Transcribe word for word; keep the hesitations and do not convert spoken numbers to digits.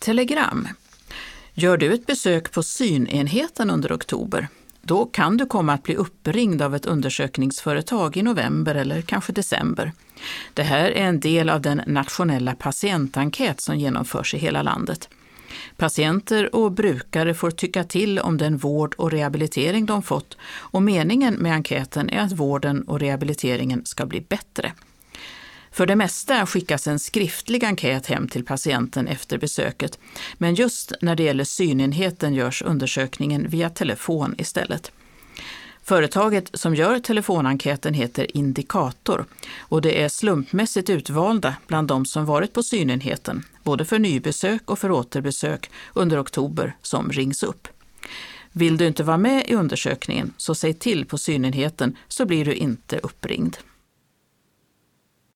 telegram. Gör du ett besök på synenheten under oktober, då kan du komma att bli uppringd av ett undersökningsföretag i november eller kanske december. Det här är en del av den nationella patientenkät som genomförs i hela landet. Patienter och brukare får tycka till om den vård och rehabilitering de fått, och meningen med enkäten är att vården och rehabiliteringen ska bli bättre. För det mesta skickas en skriftlig enkät hem till patienten efter besöket, men just när det gäller synenheten görs undersökningen via telefon istället. Företaget som gör telefonenkäten heter Indikator, och det är slumpmässigt utvalda bland de som varit på synenheten, både för nybesök och för återbesök under oktober, som rings upp. Vill du inte vara med i undersökningen, så säg till på synenheten så blir du inte uppringd.